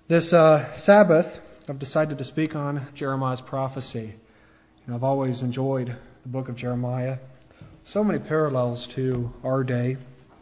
This Sabbath, I've decided to speak on Jeremiah's prophecy. I've always enjoyed the book of Jeremiah. So many parallels to our day.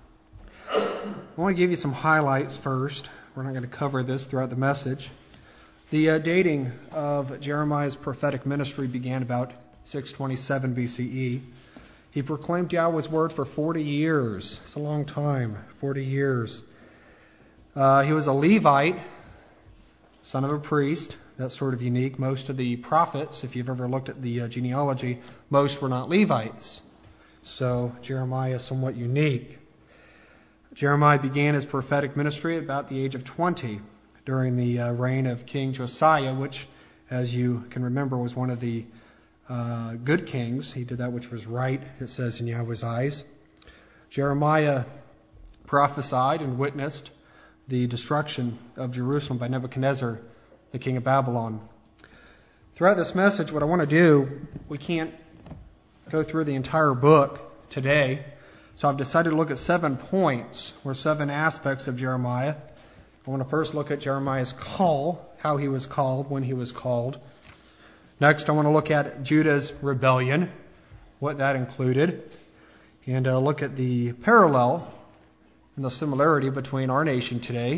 I want to give you some highlights first. We're not going to cover this throughout the message. The dating of Jeremiah's prophetic ministry began about 627 BCE. He proclaimed Yahweh's word for 40 years. It's a long time, 40 years. He was a Levite, son of a priest. That's sort of unique. Most of the prophets, if you've ever looked at the genealogy, most were not Levites. So Jeremiah is somewhat unique. Jeremiah began his prophetic ministry at about the age of 20 during the reign of King Josiah, which, as you can remember, was one of the good kings. He did that which was right, it says, in Yahweh's eyes. Jeremiah prophesied and witnessed the destruction of Jerusalem by Nebuchadnezzar, the king of Babylon. Throughout this message, what I want to do, we can't go through the entire book today, so I've decided to look at 7 points, or 7 aspects of Jeremiah. I want to first look at Jeremiah's call, how he was called, when he was called. Next, I want to look at Judah's rebellion, what that included, and look at the parallel and the similarity between our nation today.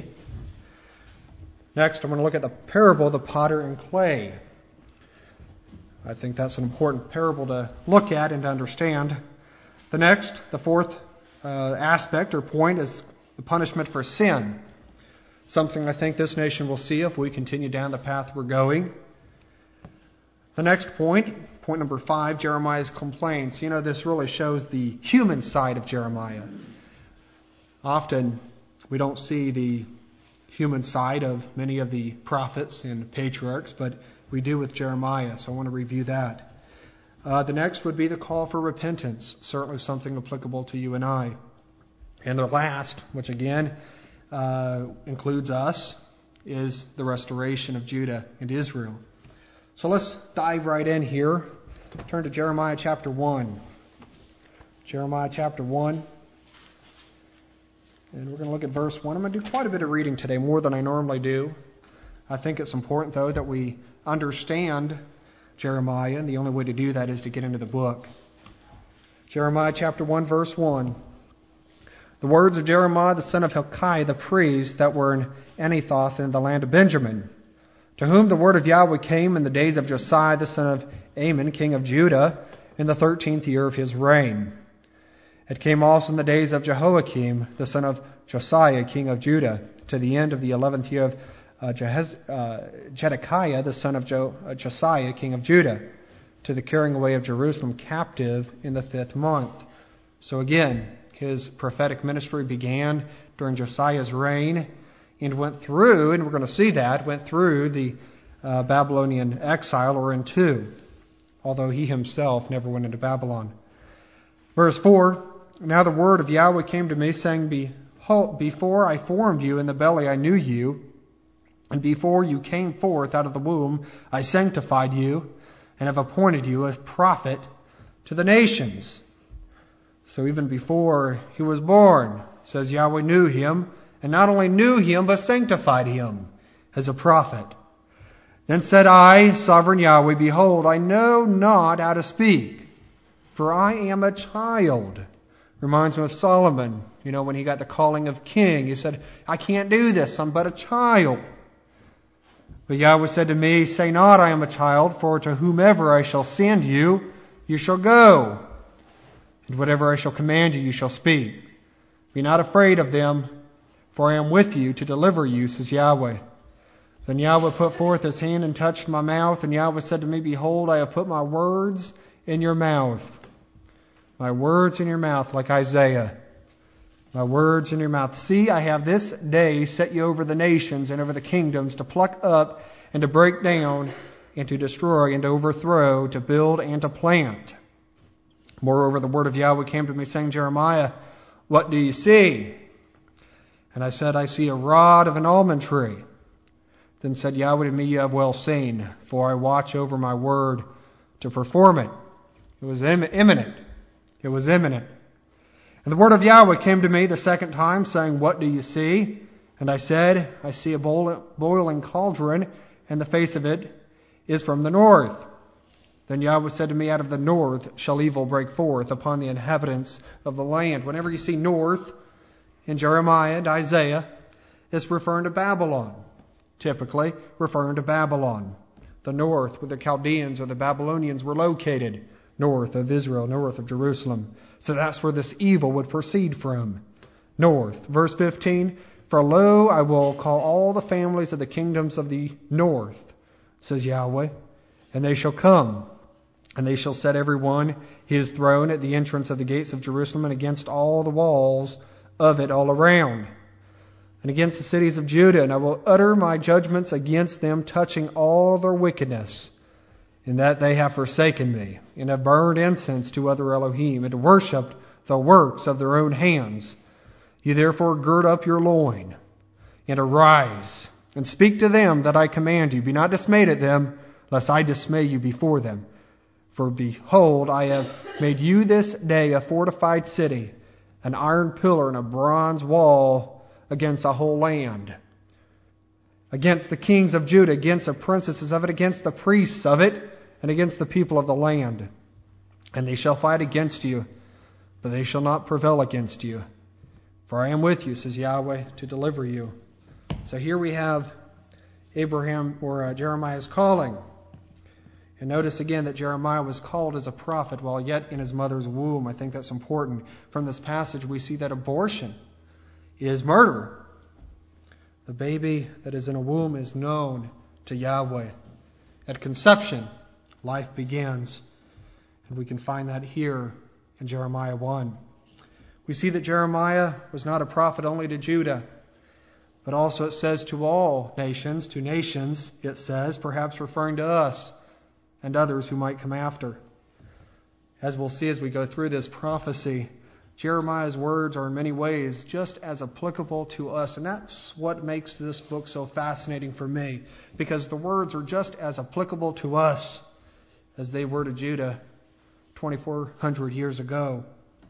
Next, I'm going to look at the parable of the potter and clay. I think that's an important parable to look at and to understand. The fourth aspect or point is the punishment for sin. Something I think this nation will see if we continue down the path we're going. The next point number 5, Jeremiah's complaints. This really shows the human side of Jeremiah. Often we don't see the human side of many of the prophets and patriarchs, but we do with Jeremiah, so I want to review that. The next would be the call for repentance, certainly something applicable to you and I. And the last, which again includes us, is the restoration of Judah and Israel. So let's dive right in here. Turn to Jeremiah chapter 1. Jeremiah chapter 1. And we're going to look at verse 1. I'm going to do quite a bit of reading today, more than I normally do. I think it's important, though, that we understand Jeremiah, and the only way to do that is to get into the book. Jeremiah chapter 1, verse 1. The words of Jeremiah, the son of Hilkiah, the priest, that were in Anathoth in the land of Benjamin, to whom the word of Yahweh came in the days of Josiah, the son of Amon, king of Judah, in the 13th year of his reign. It came also in the days of Jehoiakim, the son of Josiah, king of Judah, to the end of the 11th year of Zedekiah, the son of Josiah, king of Judah, to the carrying away of Jerusalem captive in the 5th month. So again, his prophetic ministry began during Josiah's reign and went through, and we're going to see that, went through the Babylonian exile, or into, although he himself never went into Babylon. Verse 4, Now the word of Yahweh came to me, saying, Behold, before I formed you in the belly I knew you, and before you came forth out of the womb I sanctified you, and have appointed you a prophet to the nations. So even before he was born, says Yahweh knew him, and not only knew him, but sanctified him as a prophet. Then said I, Sovereign Yahweh, Behold, I know not how to speak, for I am a child. Reminds me of Solomon, when he got the calling of king. He said, I can't do this, I'm but a child. But Yahweh said to me, Say not, I am a child, for to whomever I shall send you, you shall go. And whatever I shall command you, you shall speak. Be not afraid of them, for I am with you to deliver you, says Yahweh. Then Yahweh put forth his hand and touched my mouth, and Yahweh said to me, Behold, I have put my words in your mouth. My words in your mouth, like Isaiah. My words in your mouth. See, I have this day set you over the nations and over the kingdoms, to pluck up and to break down and to destroy and to overthrow, to build and to plant. Moreover, the word of Yahweh came to me, saying, Jeremiah, what do you see? And I said, I see a rod of an almond tree. Then said Yahweh to me, You have well seen, for I watch over my word to perform it. It was imminent. It was imminent. And the word of Yahweh came to me the second time, saying, What do you see? And I said, I see a boiling cauldron, and the face of it is from the north. Then Yahweh said to me, out of the north shall evil break forth upon the inhabitants of the land. Whenever you see north in Jeremiah and Isaiah, it's referring to Babylon. Typically referring to Babylon. The north, where the Chaldeans or the Babylonians were located. North of Israel, north of Jerusalem. So that's where this evil would proceed from. North. Verse 15, for lo, I will call all the families of the kingdoms of the north, says Yahweh, and they shall come, and they shall set every one his throne at the entrance of the gates of Jerusalem, and against all the walls of it all around, and against the cities of Judah, and I will utter my judgments against them, touching all their wickedness, in that they have forsaken me, and have burned incense to other Elohim, and worshipped the works of their own hands. You therefore gird up your loin, and arise, and speak to them that I command you. Be not dismayed at them, lest I dismay you before them. For behold, I have made you this day a fortified city, an iron pillar and a bronze wall against a whole land, against the kings of Judah, against the princesses of it, against the priests of it, and against the people of the land. And they shall fight against you, but they shall not prevail against you. For I am with you, says Yahweh, to deliver you. So here we have Jeremiah's calling. And notice again that Jeremiah was called as a prophet while yet in his mother's womb. I think that's important. From this passage we see that abortion is murder. The baby that is in a womb is known to Yahweh. At conception, life begins. And we can find that here in Jeremiah 1. We see that Jeremiah was not a prophet only to Judah, but also it says to all nations, to nations, it says, perhaps referring to us and others who might come after. As we'll see as we go through this prophecy, Jeremiah's words are in many ways just as applicable to us, and that's what makes this book so fascinating for me, because the words are just as applicable to us as they were to Judah 2,400 years ago.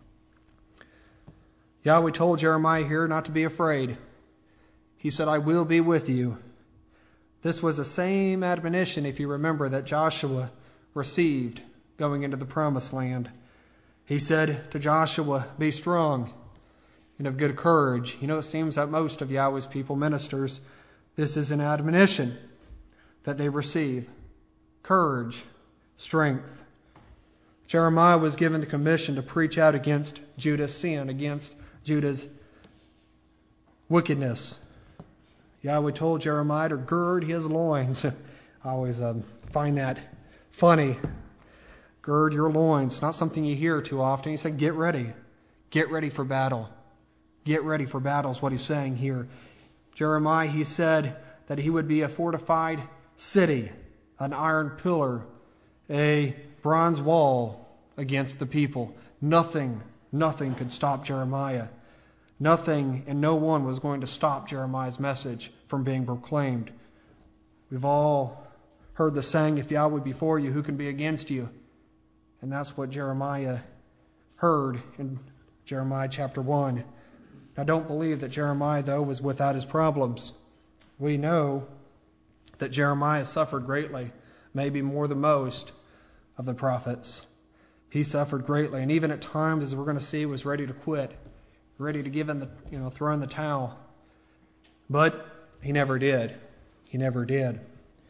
Yahweh told Jeremiah here not to be afraid. He said, I will be with you. This was the same admonition, if you remember, that Joshua received going into the promised land. He said to Joshua, be strong and of good courage. You know, it seems that most of Yahweh's people, ministers, this is an admonition that they receive. Courage, strength. Jeremiah was given the commission to preach out against Judah's sin, against Judah's wickedness. Yahweh told Jeremiah to gird his loins. I always find that funny. Gird your loins. Not something you hear too often. He said, get ready. Get ready for battle. Get ready for battle is what he's saying here. Jeremiah, he said that he would be a fortified city, an iron pillar, a bronze wall against the people. Nothing could stop Jeremiah. Nothing and no one was going to stop Jeremiah's message from being proclaimed. We've all heard the saying, if Yahweh be for you, who can be against you? And that's what Jeremiah heard in Jeremiah chapter 1. Now don't believe that Jeremiah, though, was without his problems. We know that Jeremiah suffered greatly, maybe more than most of the prophets. He suffered greatly, and even at times, as we're going to see, was ready to quit, ready to give in the, throw in the towel. But he never did. He never did.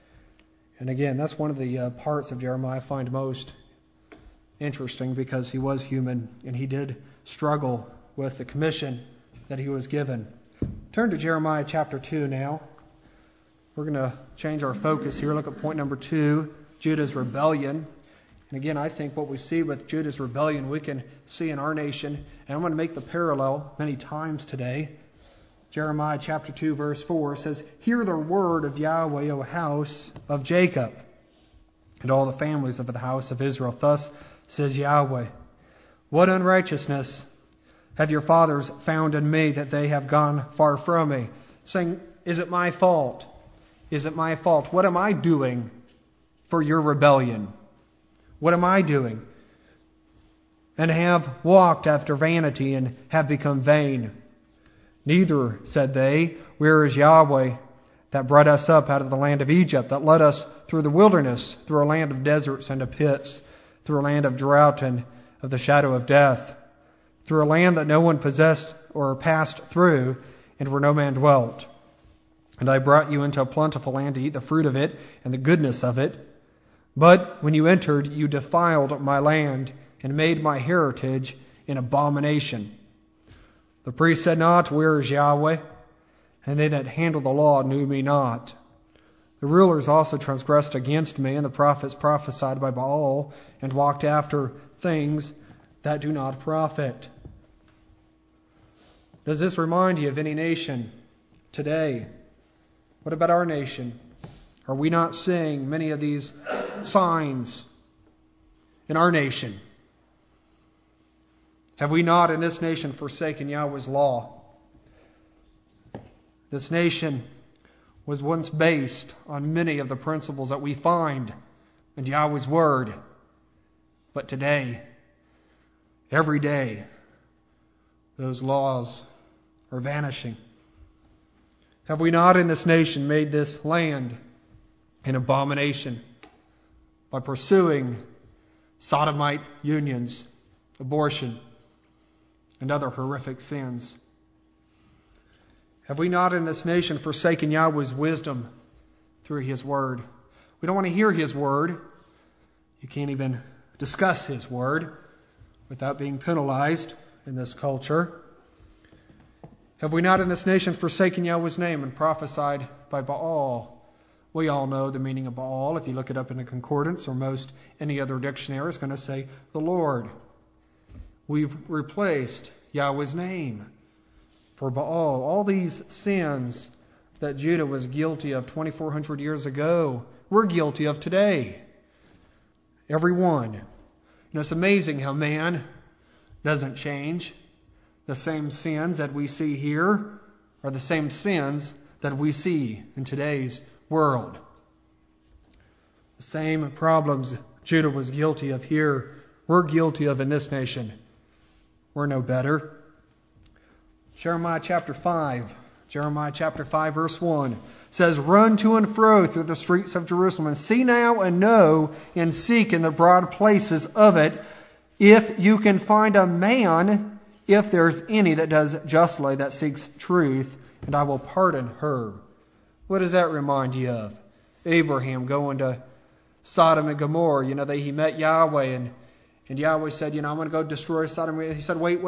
And again, that's one of the parts of Jeremiah I find most interesting, because he was human and he did struggle with the commission that he was given. Turn to Jeremiah chapter 2 now. We're going to change our focus here. Look at point number 2, Judah's rebellion. And again, I think what we see with Judah's rebellion, we can see in our nation. And I'm going to make the parallel many times today. Jeremiah chapter 2 verse 4 says, hear the word of Yahweh, O house of Jacob, and all the families of the house of Israel. Thus says Yahweh, what unrighteousness have your fathers found in me, that they have gone far from me? Saying, is it my fault? Is it my fault? What am I doing for your rebellion? What am I doing? And have walked after vanity and have become vain. Neither, said they, where is Yahweh that brought us up out of the land of Egypt, that led us through the wilderness, through a land of deserts and of pits, through a land of drought and of the shadow of death, through a land that no one possessed or passed through, and where no man dwelt. And I brought you into a plentiful land to eat the fruit of it and the goodness of it. But when you entered, you defiled my land and made my heritage an abomination. The priest said not, where is Yahweh? And they that handle the law knew me not. The rulers also transgressed against me, and the prophets prophesied by Baal, and walked after things that do not profit. Does this remind you of any nation today? What about our nation? Are we not seeing many of these signs in our nation? Have we not in this nation forsaken Yahweh's law? This nation was once based on many of the principles that we find in Yahweh's Word. But today, every day, those laws are vanishing. Have we not in this nation made this land an abomination by pursuing sodomite unions, abortion, and other horrific sins? Have we not in this nation forsaken Yahweh's wisdom through His Word? We don't want to hear His Word. You can't even discuss His Word without being penalized in this culture. Have we not in this nation forsaken Yahweh's name and prophesied by Baal? We all know the meaning of Baal. If you look it up in the concordance or most any other dictionary, it's going to say the Lord. We've replaced Yahweh's name for Baal. All these sins that Judah was guilty of 2,400 years ago, we're guilty of today. Every one. You know, it's amazing how man doesn't change. The same sins that we see here are the same sins that we see in today's world. The same problems Judah was guilty of here, we're guilty of in this nation. We're no better. Jeremiah chapter 5 verse 1 says, "Run to and fro through the streets of Jerusalem, and see now and know and seek in the broad places of it, if you can find a man, if there's any that does justly, that seeks truth, and I will pardon her." What does that remind you of? Abraham going to Sodom and Gomorrah. You know, he met Yahweh, and Yahweh said, I'm going to go destroy Sodom. He said, wait.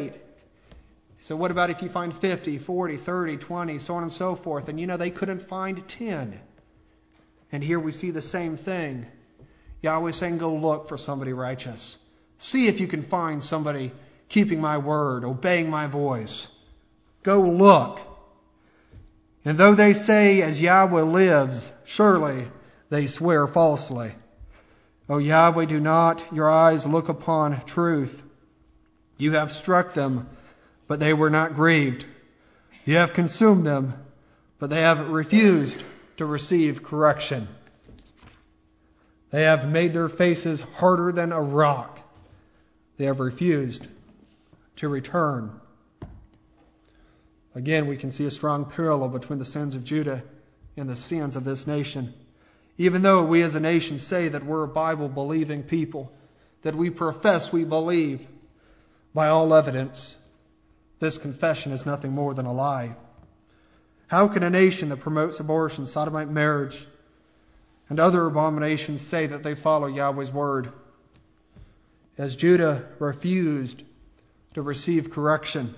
He said, what about if you find 50, 40, 30, 20, so on and so forth? And they couldn't find 10. And here we see the same thing. Yahweh saying, go look for somebody righteous. See if you can find somebody keeping my word, obeying my voice. Go look. And though they say, as Yahweh lives, surely they swear falsely. O Yahweh, do not your eyes look upon truth? You have struck them, but they were not grieved. You have consumed them, but they have refused to receive correction. They have made their faces harder than a rock. They have refused to return. Again, we can see a strong parallel between the sins of Judah and the sins of this nation. Even though we as a nation say that we're a Bible-believing people, that we profess we believe, by all evidence, this confession is nothing more than a lie. How can a nation that promotes abortion, sodomite marriage, and other abominations say that they follow Yahweh's word? As Judah refused to receive correction,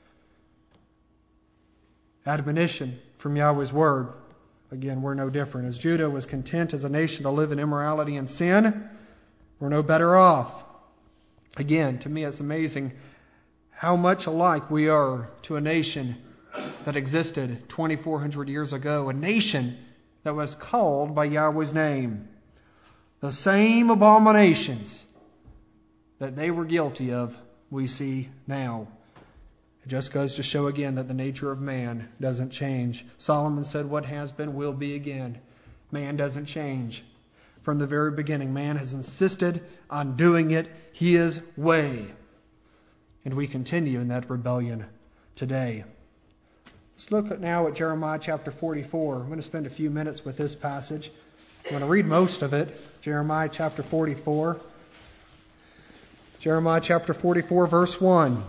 admonition from Yahweh's word, again, we're no different. As Judah was content as a nation to live in immorality and sin, we're no better off. Again, to me it's amazing how much alike we are to a nation that existed 2,400 years ago, a nation that was called by Yahweh's name. The same abominations that they were guilty of, we see now. It just goes to show again that the nature of man doesn't change. Solomon said, what has been will be again. Man doesn't change. From the very beginning, man has insisted on doing it his way. And we continue in that rebellion today. Let's look now at Jeremiah chapter 44. I'm going to spend a few minutes with this passage. I'm going to read most of it. Jeremiah chapter 44. Jeremiah chapter 44, verse 1.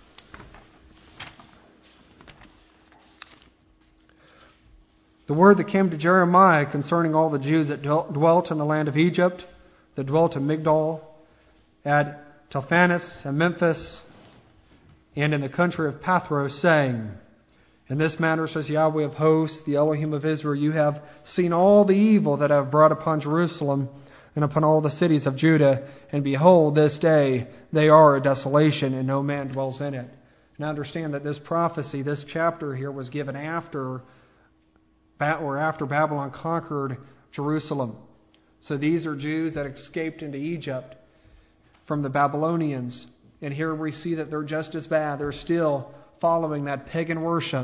The word that came to Jeremiah concerning all the Jews that dwelt in the land of Egypt, that dwelt in Migdol, at Telphanes and Memphis, and in the country of Pathros, saying, In this manner says Yahweh of hosts, the Elohim of Israel, you have seen all the evil that I have brought upon Jerusalem and upon all the cities of Judah, and behold, this day they are a desolation, and no man dwells in it. Now understand that this prophecy, this chapter here, was given after Babylon conquered Jerusalem. So these are Jews that escaped into Egypt from the Babylonians. And here we see that they're just as bad. They're still following that pagan worship.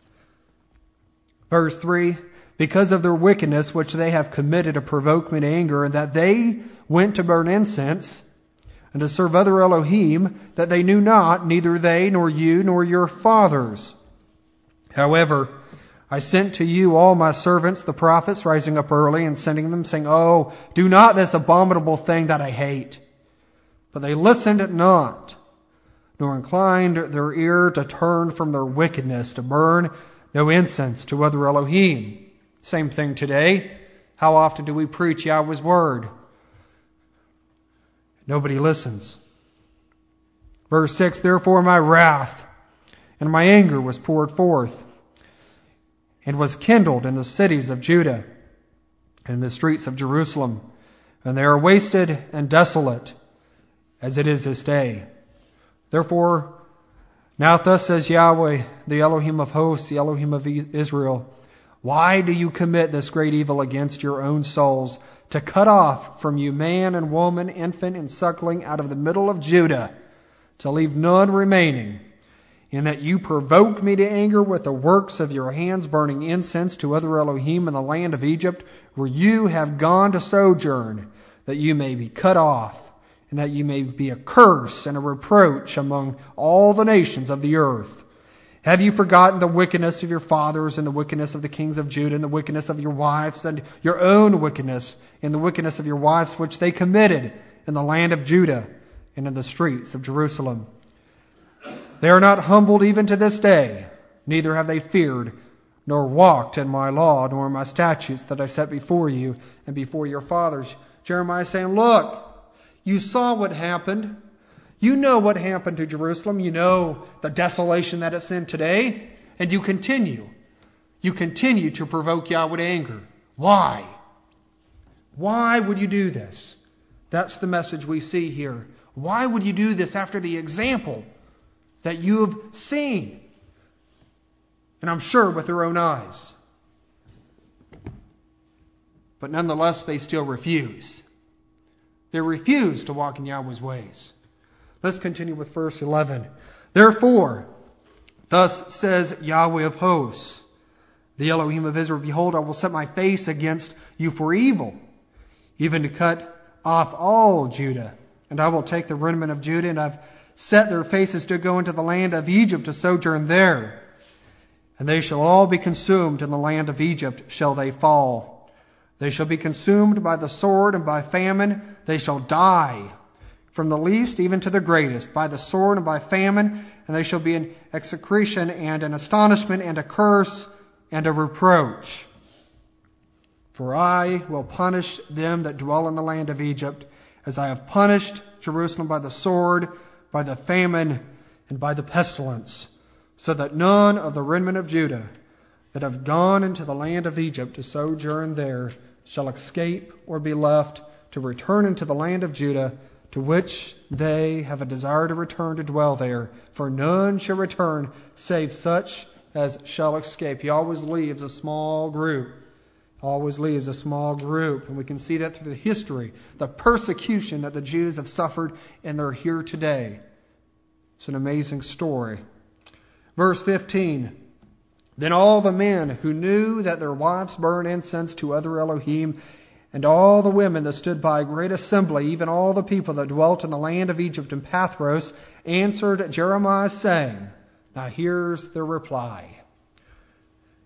Verse 3, because of their wickedness which they have committed to provoke me to anger, and that they went to burn incense and to serve other Elohim that they knew not, neither they nor you nor your fathers. However, I sent to you all my servants, the prophets, rising up early and sending them, saying, Oh, do not this abominable thing that I hate. But they listened not, nor inclined their ear to turn from their wickedness, to burn no incense to other Elohim. Same thing today. How often do we preach Yahweh's word? Nobody listens. Verse 6, Therefore my wrath and my anger was poured forth, and was kindled in the cities of Judah and in the streets of Jerusalem. And they are wasted and desolate, as it is this day. Therefore, now thus says Yahweh, the Elohim of hosts, the Elohim of Israel, why do you commit this great evil against your own souls, to cut off from you man and woman, infant and suckling out of the middle of Judah, to leave none remaining, in that you provoke me to anger with the works of your hands, burning incense to other Elohim in the land of Egypt, where you have gone to sojourn, that you may be cut off, and that you may be a curse and a reproach among all the nations of the earth. Have you forgotten the wickedness of your fathers, and the wickedness of the kings of Judah, and the wickedness of your wives, and your own wickedness, and the wickedness of your wives, which they committed in the land of Judah and in the streets of Jerusalem? They are not humbled even to this day, neither have they feared, nor walked in my law, nor in my statutes that I set before you and before your fathers. Jeremiah is saying, look, you saw what happened. You know what happened to Jerusalem. You know the desolation that it's in today. And you continue. You continue to provoke Yahweh to anger. Why? Why would you do this? That's the message we see here. Why would you do this after the example that you have seen? And I'm sure with their own eyes. But nonetheless, they still refuse. They refuse to walk in Yahweh's ways. Let's continue with verse 11. Therefore, thus says Yahweh of hosts, the Elohim of Israel, behold, I will set my face against you for evil, even to cut off all Judah. And I will take the remnant of Judah, and I've set their faces to go into the land of Egypt to sojourn there. And they shall all be consumed in the land of Egypt shall they fall. They shall be consumed by the sword and by famine. They shall die, from the least even to the greatest, by the sword and by famine. And they shall be in execration and an astonishment and a curse and a reproach. For I will punish them that dwell in the land of Egypt, as I have punished Jerusalem by the sword, by the famine, and by the pestilence, so that none of the remnant of Judah that have gone into the land of Egypt to sojourn there shall escape or be left to return into the land of Judah, to which they have a desire to return to dwell there. For none shall return save such as shall escape. He always leaves a small group. Always leaves a small group. And we can see that through the history, the persecution that the Jews have suffered, and they're here today. It's an amazing story. Verse 15. Then all the men who knew that their wives burned incense to other Elohim, and all the women that stood by a great assembly, even all the people that dwelt in the land of Egypt and Pathros, answered Jeremiah, saying, now here's the reply.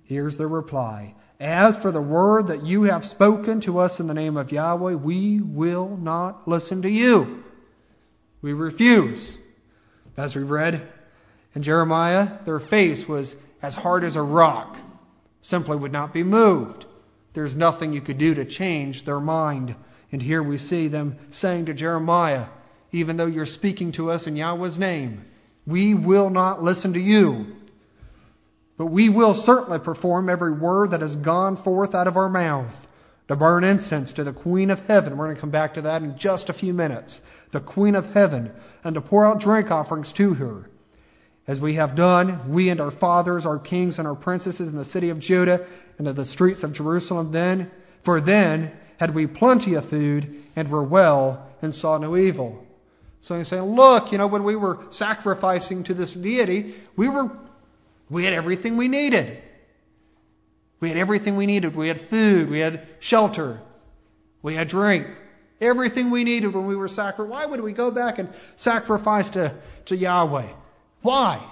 Here's the reply. As for the word that you have spoken to us in the name of Yahweh, we will not listen to you. We refuse. As we read in Jeremiah, their face was as hard as a rock, simply would not be moved. There's nothing you could do to change their mind. And here we see them saying to Jeremiah, even though you're speaking to us in Yahweh's name, we will not listen to you. But we will certainly perform every word that has gone forth out of our mouth to burn incense to the Queen of Heaven. We're going to come back to that in just a few minutes. The Queen of Heaven, and to pour out drink offerings to her. As we have done, we and our fathers, our kings and our princesses in the city of Judah and in the streets of Jerusalem then. For then had we plenty of food and were well and saw no evil. So he's saying, look, when we were sacrificing to this deity, we had everything we needed. We had everything we needed. We had food. We had shelter. We had drink. Everything we needed when we were sacrificing. Why would we go back and sacrifice to Yahweh? Why?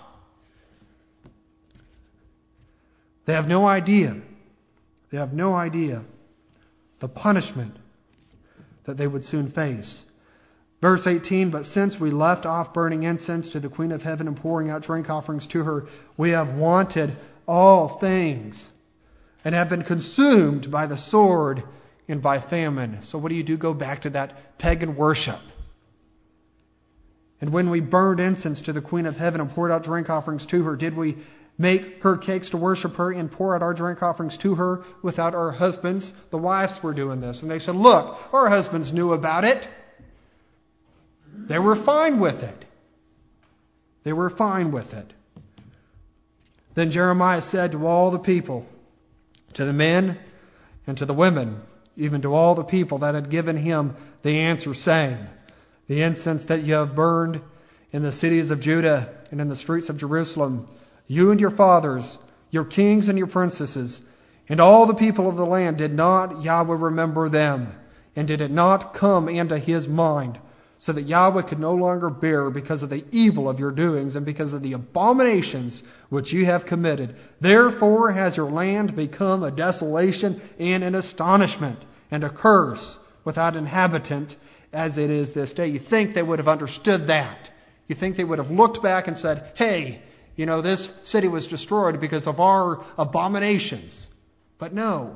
They have no idea. They have no idea the punishment that they would soon face. Verse 18, but since we left off burning incense to the Queen of Heaven and pouring out drink offerings to her, we have wanted all things and have been consumed by the sword and by famine. So what do? Go back to that pagan worship. And when we burned incense to the Queen of Heaven and poured out drink offerings to her, did we make her cakes to worship her and pour out our drink offerings to her without our husbands? The wives were doing this. And they said, look, our husbands knew about it. They were fine with it. They were fine with it. Then Jeremiah said to all the people, to the men and to the women, even to all the people that had given him the answer, saying, the incense that you have burned in the cities of Judah and in the streets of Jerusalem, you and your fathers, your kings and your princesses, and all the people of the land, did not Yahweh remember them? And did it not come into his mind, so that Yahweh could no longer bear because of the evil of your doings and because of the abominations which you have committed? Therefore has your land become a desolation and an astonishment and a curse without inhabitant as it is this day. You think they would have understood that. You think they would have looked back and said, hey, this city was destroyed because of our abominations. But no.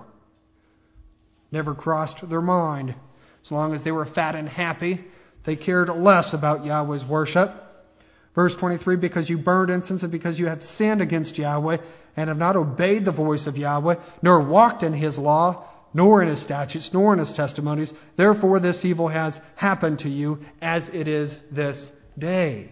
Never crossed their mind. As long as they were fat and happy, they cared less about Yahweh's worship. Verse 23, because you burned incense and because you have sinned against Yahweh and have not obeyed the voice of Yahweh, nor walked in his law, nor in his statutes, nor in his testimonies, therefore this evil has happened to you as it is this day.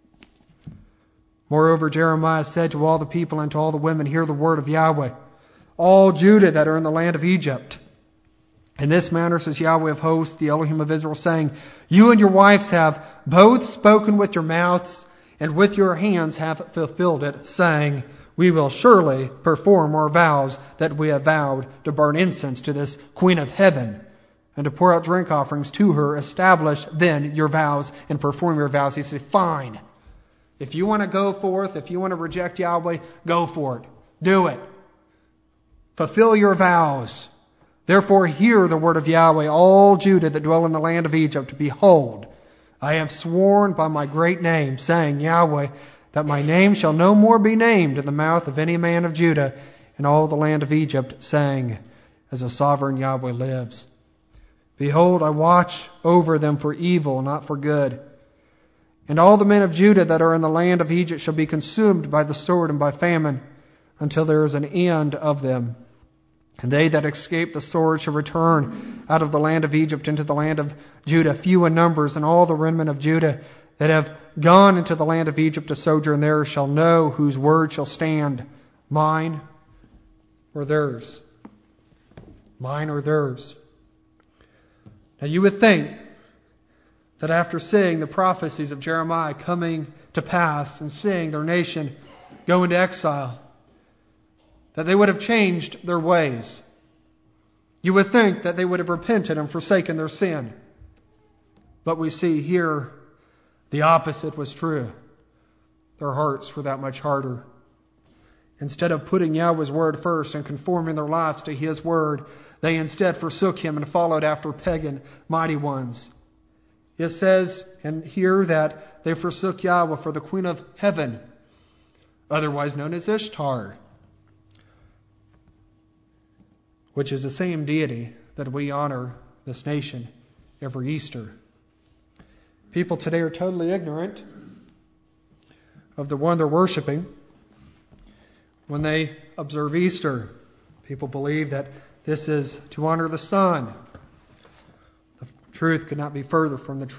Moreover, Jeremiah said to all the people and to all the women, hear the word of Yahweh, all Judah that are in the land of Egypt. In this manner says Yahweh of hosts, the Elohim of Israel, saying, you and your wives have both spoken with your mouths, and with your hands have fulfilled it, saying, we will surely perform our vows that we have vowed to burn incense to this Queen of Heaven, and to pour out drink offerings to her. Establish then your vows and perform your vows. He said, fine. If you want to go forth, if you want to reject Yahweh, go for it. Do it. Fulfill your vows. Therefore hear the word of Yahweh, all Judah that dwell in the land of Egypt. Behold, I have sworn by my great name, saying, Yahweh, that my name shall no more be named in the mouth of any man of Judah in all the land of Egypt, saying, as a sovereign Yahweh lives. Behold, I watch over them for evil, not for good. And all the men of Judah that are in the land of Egypt shall be consumed by the sword and by famine, until there is an end of them. And they that escape the sword shall return out of the land of Egypt into the land of Judah, few in numbers, and all the remnant of Judah that have gone into the land of Egypt to sojourn there shall know whose word shall stand, mine or theirs. Mine or theirs. Now you would think that after seeing the prophecies of Jeremiah coming to pass and seeing their nation go into exile, that they would have changed their ways. You would think that they would have repented and forsaken their sin. But we see here the opposite was true. Their hearts were that much harder. Instead of putting Yahweh's word first and conforming their lives to His word, they instead forsook Him and followed after pagan mighty ones. It says here that they forsook Yahweh for the Queen of Heaven, otherwise known as Ishtar, which is the same deity that we honor this nation every Easter. People today are totally ignorant of the one they're worshiping. When they observe Easter, people believe that this is to honor the sun. The truth could not be further from the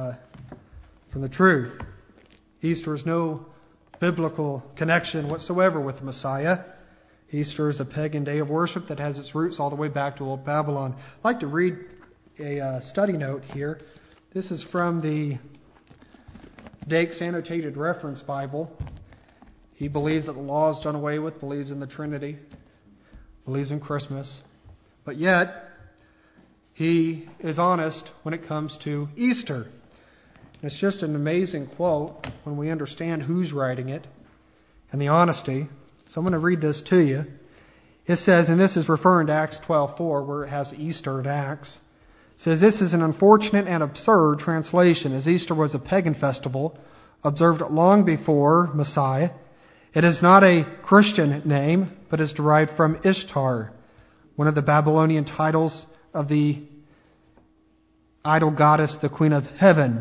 truth. Easter has no biblical connection whatsoever with the Messiah. Easter is a pagan day of worship that has its roots all the way back to Old Babylon. I'd like to read a study note here. This is from the Dake's Annotated Reference Bible. He believes that the law is done away with, believes in the Trinity, believes in Christmas. But yet, he is honest when it comes to Easter. It's just an amazing quote when we understand who's writing it and the honesty. So I'm going to read this to you. It says, and this is referring to Acts 12:4, where it has Easter in Acts. It says, this is an unfortunate and absurd translation, as Easter was a pagan festival observed long before Messiah. It is not a Christian name, but is derived from Ishtar, one of the Babylonian titles of the idol goddess, the Queen of Heaven.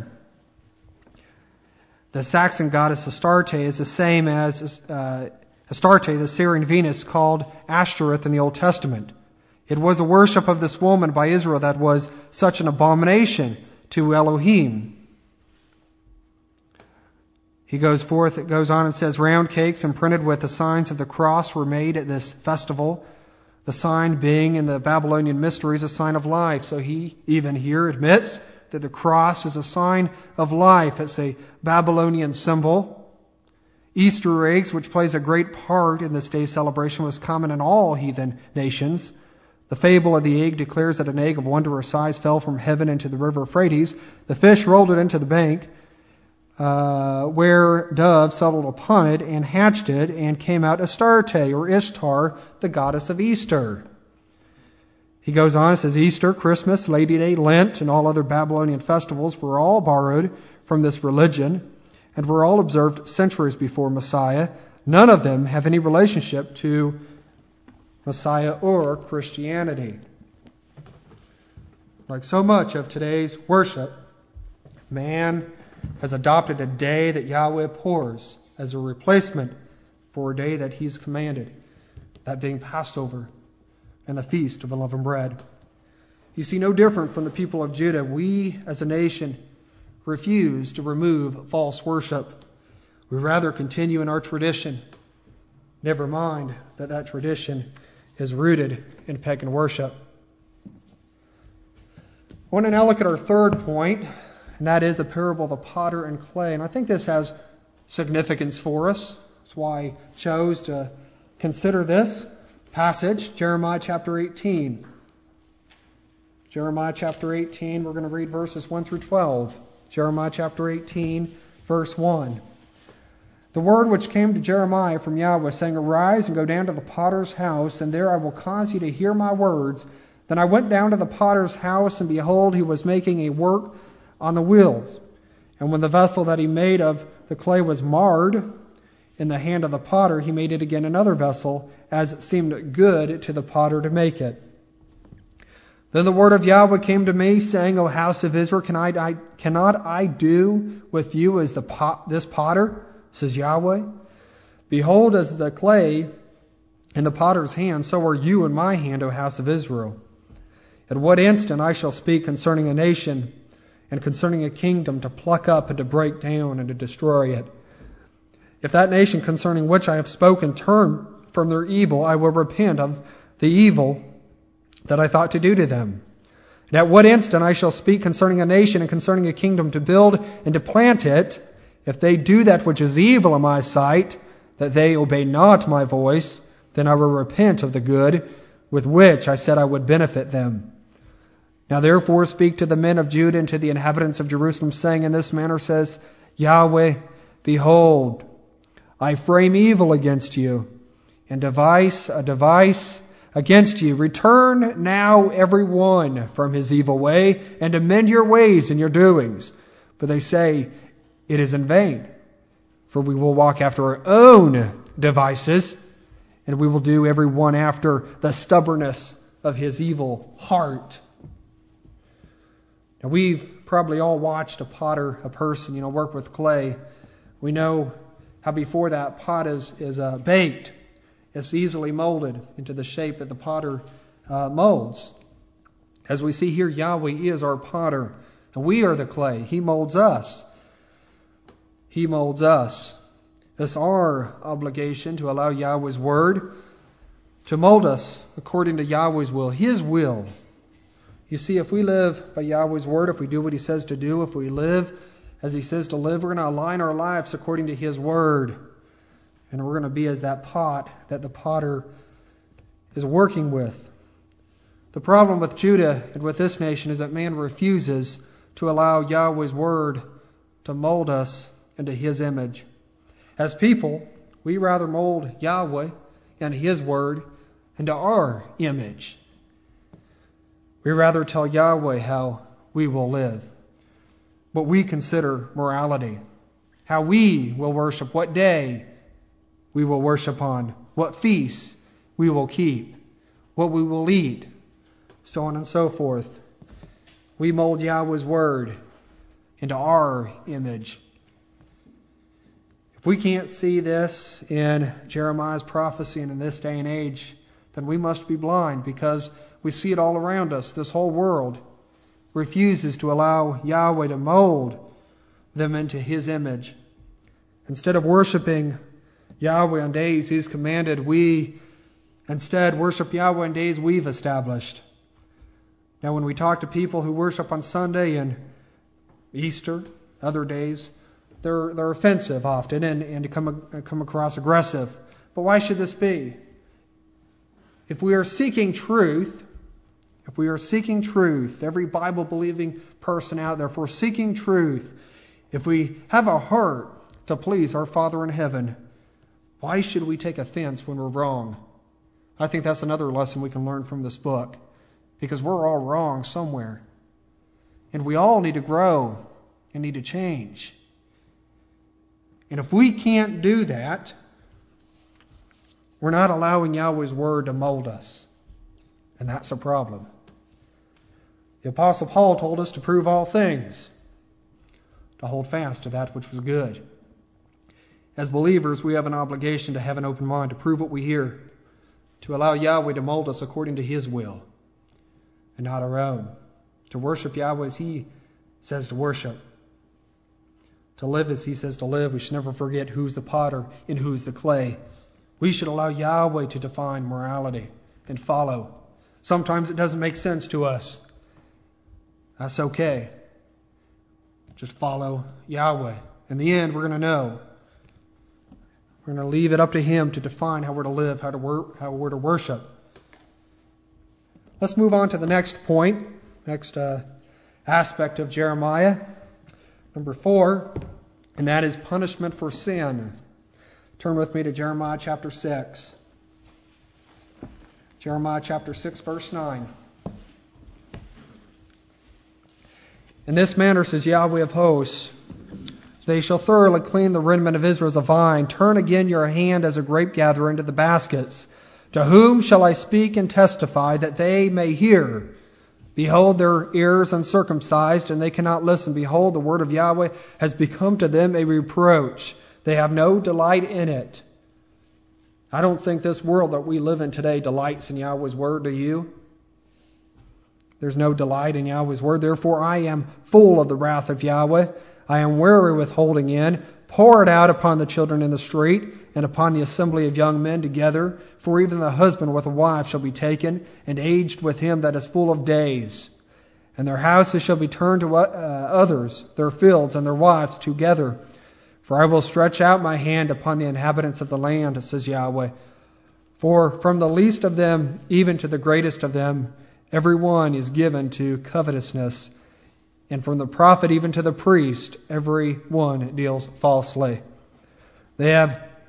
The Saxon goddess Astarte is the same as Astarte, the Syrian Venus, called Ashtoreth in the Old Testament. It was a worship of this woman by Israel that was such an abomination to Elohim. He goes forth, it goes on and says, round cakes imprinted with the signs of the cross were made at this festival. The sign being in the Babylonian mysteries a sign of life. So he even here admits that the cross is a sign of life. It's a Babylonian symbol. Easter eggs, which plays a great part in this day's celebration, was common in all heathen nations. The fable of the egg declares that an egg of wondrous size fell from heaven into the river Euphrates. The fish rolled it into the bank, where doves settled upon it and hatched it, and came out Astarte, or Ishtar, the goddess of Easter. He goes on and says, Easter, Christmas, Lady Day, Lent, and all other Babylonian festivals were all borrowed from this religion and were all observed centuries before Messiah. None of them have any relationship to Messiah or Christianity. Like so much of today's worship, man has adopted a day that Yahweh abhors as a replacement for a day that He's commanded, that being Passover and the Feast of Unleavened Bread. You see, no different from the people of Judah, we as a nation refuse to remove false worship. We rather continue in our tradition. Never mind that that tradition is rooted in pagan worship. I want to now look at our third point, and that is the parable of the potter and clay. And I think this has significance for us. That's why I chose to consider this passage, Jeremiah chapter 18. Jeremiah chapter 18, we're going to read verses 1 through 12. Jeremiah chapter 18, verse 1. The word which came to Jeremiah from Yahweh, saying, Arise and go down to the potter's house, and there I will cause you to hear my words. Then I went down to the potter's house, and behold, he was making a work on the wheels. And when the vessel that he made of the clay was marred in the hand of the potter, he made it again another vessel, as it seemed good to the potter to make it. Then the word of Yahweh came to me, saying, O house of Israel, cannot I do with you as this potter, says Yahweh? Behold, as the clay in the potter's hand, so are you in my hand, O house of Israel. At what instant I shall speak concerning a nation and concerning a kingdom to pluck up and to break down and to destroy it. If that nation concerning which I have spoken turn from their evil, I will repent of the evil that I thought to do to them. And at what instant I shall speak concerning a nation and concerning a kingdom to build and to plant it, if they do that which is evil in my sight, that they obey not my voice, then I will repent of the good with which I said I would benefit them. Now therefore speak to the men of Judah and to the inhabitants of Jerusalem, saying in this manner, says Yahweh, Behold, I frame evil against you, and devise a device against you. Return now every one from his evil way, and amend your ways and your doings. But they say, it is in vain, for we will walk after our own devices, and we will do every one after the stubbornness of his evil heart. Now, we've probably all watched a person, work with clay. We know how before that pot is baked, it's easily molded into the shape that the potter molds. As we see here, Yahweh is our potter, and we are the clay. He molds us. He molds us. It's our obligation to allow Yahweh's Word to mold us according to Yahweh's will, His will. You see, if we live by Yahweh's Word, if we do what He says to do, if we live as He says to live, we're going to align our lives according to His Word. And we're going to be as that pot that the potter is working with. The problem with Judah and with this nation is that man refuses to allow Yahweh's Word to mold us into His image. As people, we rather mold Yahweh and His Word into our image. We rather tell Yahweh how we will live, what we consider morality, how we will worship, what day we will worship on, what feasts we will keep, what we will eat, so on and so forth. We mold Yahweh's Word into our image. If we can't see this in Jeremiah's prophecy and in this day and age, then we must be blind, because we see it all around us. This whole world refuses to allow Yahweh to mold them into His image. Instead of worshiping Yahweh on days He's commanded, we instead worship Yahweh on days we've established. Now, when we talk to people who worship on Sunday and Easter, other days, they're offensive often and come across aggressive. But why should this be? If we are seeking truth, every Bible-believing person out there, if we're seeking truth, if we have a heart to please our Father in heaven, why should we take offense when we're wrong? I think that's another lesson we can learn from this book, because we're all wrong somewhere. And we all need to grow and need to change. And if we can't do that, we're not allowing Yahweh's Word to mold us. And that's a problem. The Apostle Paul told us to prove all things, to hold fast to that which was good. As believers, we have an obligation to have an open mind, to prove what we hear, to allow Yahweh to mold us according to His will and not our own. To worship Yahweh as He says to worship. To live as He says to live. We should never forget who's the potter and who's the clay. We should allow Yahweh to define morality and follow. Sometimes it doesn't make sense to us. That's okay. Just follow Yahweh. In the end, we're going to know. We're going to leave it up to Him to define how we're to live, how we're to worship. Let's move on to the next point, next aspect of Jeremiah. Number 4, and that is punishment for sin. Turn with me to Jeremiah chapter 6. Jeremiah chapter 6, verse 9. In this manner, says Yahweh of hosts, they shall thoroughly clean the remnant of Israel as a vine. Turn again your hand as a grape gatherer into the baskets. To whom shall I speak and testify that they may hear? Behold, their ears uncircumcised, and they cannot listen. Behold, the word of Yahweh has become to them a reproach. They have no delight in it. I don't think this world that we live in today delights in Yahweh's Word, do you? There's no delight in Yahweh's Word. Therefore I am full of the wrath of Yahweh. I am weary with holding in. Pour it out upon the children in the street, and upon the assembly of young men together. For even the husband with a wife shall be taken, and aged with him that is full of days. And their houses shall be turned to others, their fields and their wives together. For I will stretch out my hand upon the inhabitants of the land, says Yahweh. For from the least of them even to the greatest of them, every one is given to covetousness. And from the prophet even to the priest, every one deals falsely. They have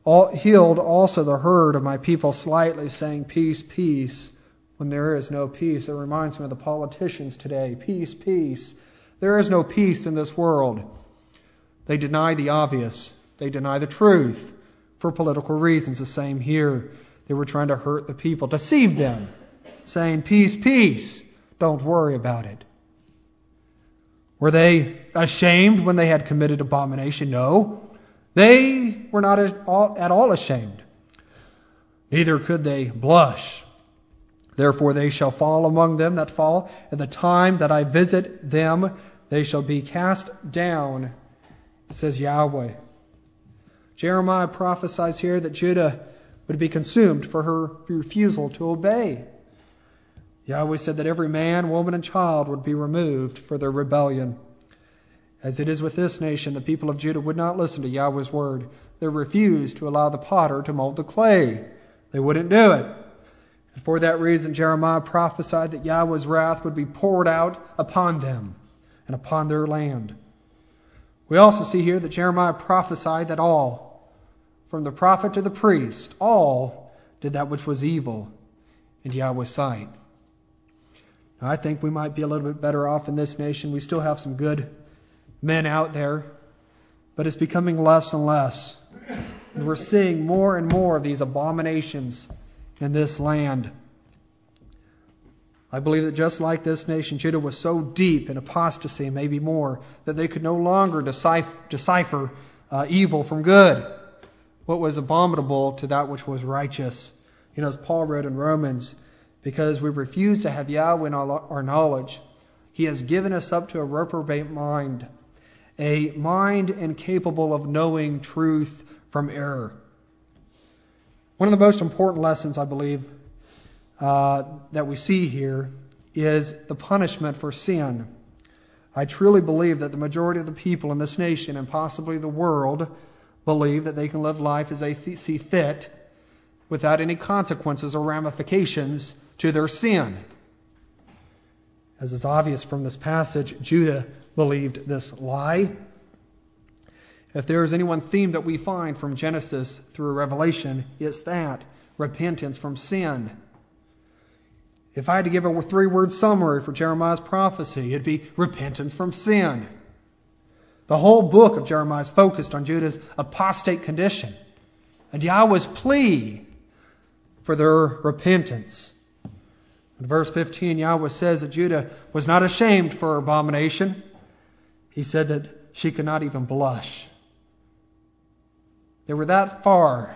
healed also the herd of my people slightly, saying, peace, peace, when there is no peace. It reminds me of the politicians today. Peace, peace. There is no peace in this world. They deny the obvious. They deny the truth for political reasons. The same here. They were trying to hurt the people, deceive them, saying, peace, peace. Don't worry about it. Were they ashamed when they had committed abomination? No. They were not at all ashamed. Neither could they blush. Therefore they shall fall among them that fall. At the time that I visit them, they shall be cast down, says Yahweh. Jeremiah prophesies here that Judah would be consumed for her refusal to obey. Yahweh said that every man, woman, and child would be removed for their rebellion. As it is with this nation, the people of Judah would not listen to Yahweh's word. They refused to allow the potter to mold the clay. They wouldn't do it. And for that reason, Jeremiah prophesied that Yahweh's wrath would be poured out upon them and upon their land. We also see here that Jeremiah prophesied that all, from the prophet to the priest, all did that which was evil in Yahweh's sight. Now, I think we might be a little bit better off in this nation. We still have some good men out there, but it's becoming less and less. And we're seeing more and more of these abominations in this land. I believe that just like this nation, Judah was so deep in apostasy, maybe more, that they could no longer decipher evil from good. What was abominable to that which was righteous. As Paul wrote in Romans, because we refuse to have Yahweh in our knowledge, He has given us up to a reprobate mind, a mind incapable of knowing truth from error. One of the most important lessons, I believe, that we see here is the punishment for sin. I truly believe that the majority of the people in this nation, and possibly the world, believe that they can live life as they see fit without any consequences or ramifications to their sin. As is obvious from this passage, Judah believed this lie. If there is any one theme that we find from Genesis through Revelation, it's that, repentance from sin. If I had to give a 3-word summary for Jeremiah's prophecy, it'd be repentance from sin. The whole book of Jeremiah is focused on Judah's apostate condition and Yahweh's plea for their repentance. In verse 15, Yahweh says that Judah was not ashamed for her abomination. He said that she could not even blush. They were that far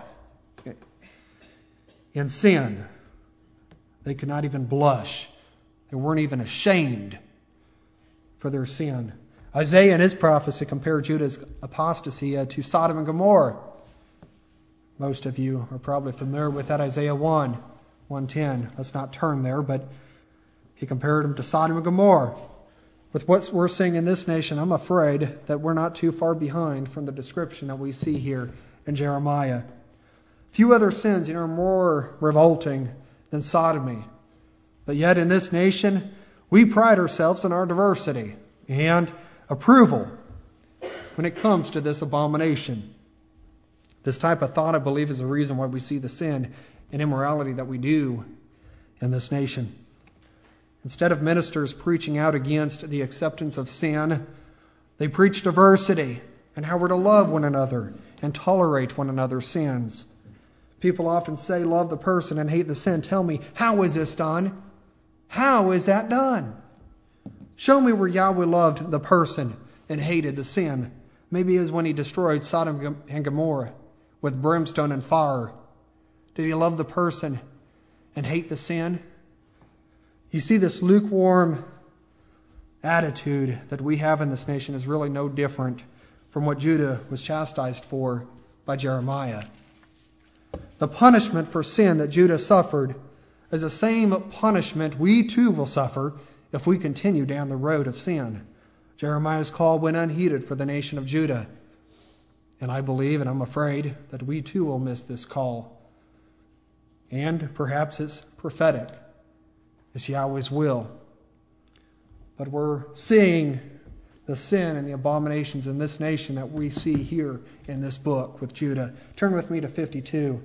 in sin, they could not even blush. They weren't even ashamed for their sin. Isaiah in his prophecy compared Judah's apostasy to Sodom and Gomorrah. Most of you are probably familiar with that, Isaiah 1:10. Let's not turn there, but he compared them to Sodom and Gomorrah. With what we're seeing in this nation, I'm afraid that we're not too far behind from the description that we see here in Jeremiah. Few other sins are more revolting than sodomy. But yet in this nation, we pride ourselves on our diversity and approval when it comes to this abomination. This type of thought, I believe, is the reason why we see the sin and immorality that we do in this nation. Instead of ministers preaching out against the acceptance of sin, they preach diversity and how we're to love one another and tolerate one another's sins. People often say, love the person and hate the sin. Tell me, how is this done? How is that done? Show me where Yahweh loved the person and hated the sin. Maybe it was when He destroyed Sodom and Gomorrah with brimstone and fire. Did He love the person and hate the sin? You see, this lukewarm attitude that we have in this nation is really no different from what Judah was chastised for by Jeremiah. The punishment for sin that Judah suffered is the same punishment we too will suffer if we continue down the road of sin. Jeremiah's call went unheeded for the nation of Judah. And I believe, and I'm afraid, that we too will miss this call. And perhaps it's prophetic. It's Yahweh's will. But we're seeing the sin and the abominations in this nation that we see here in this book with Judah. Turn with me to 52.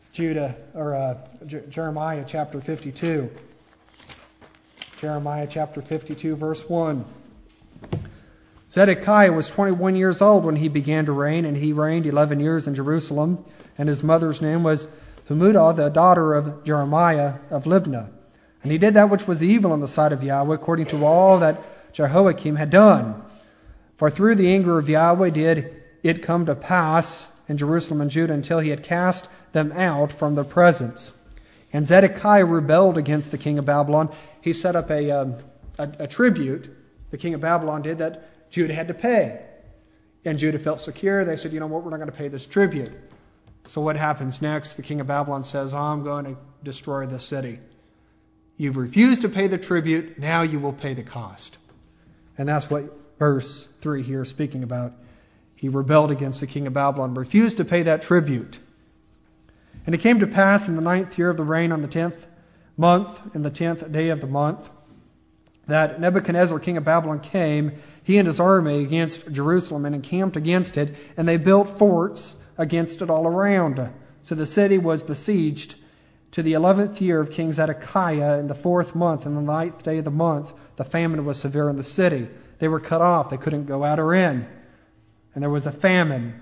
Jeremiah chapter 52. Jeremiah chapter 52, verse 1. Zedekiah was 21 years old when he began to reign, and he reigned 11 years in Jerusalem, and his mother's name was Humudah, the daughter of Jeremiah of Libnah. And he did that which was evil in the sight of Yahweh, according to all that Jehoiakim had done. For through the anger of Yahweh did it come to pass in Jerusalem and Judah until he had cast them out from their presence. And Zedekiah rebelled against the king of Babylon. He set up a tribute, the king of Babylon did, that Judah had to pay. And Judah felt secure. They said, you know what, we're not going to pay this tribute. So what happens next? The king of Babylon says, I'm going to destroy the city. You've refused to pay the tribute, now you will pay the cost. And that's what verse 3 here is speaking about. He rebelled against the king of Babylon, refused to pay that tribute. And it came to pass in the 9th year of the reign on the 10th month, in the 10th day of the month, that Nebuchadnezzar, king of Babylon, came, he and his army, against Jerusalem and encamped against it, and they built forts against it all around. So the city was besieged to the 11th year of King Zedekiah in the 4th month, and the 9th day of the month. The famine was severe in the city. They were cut off. They couldn't go out or in. And there was a famine.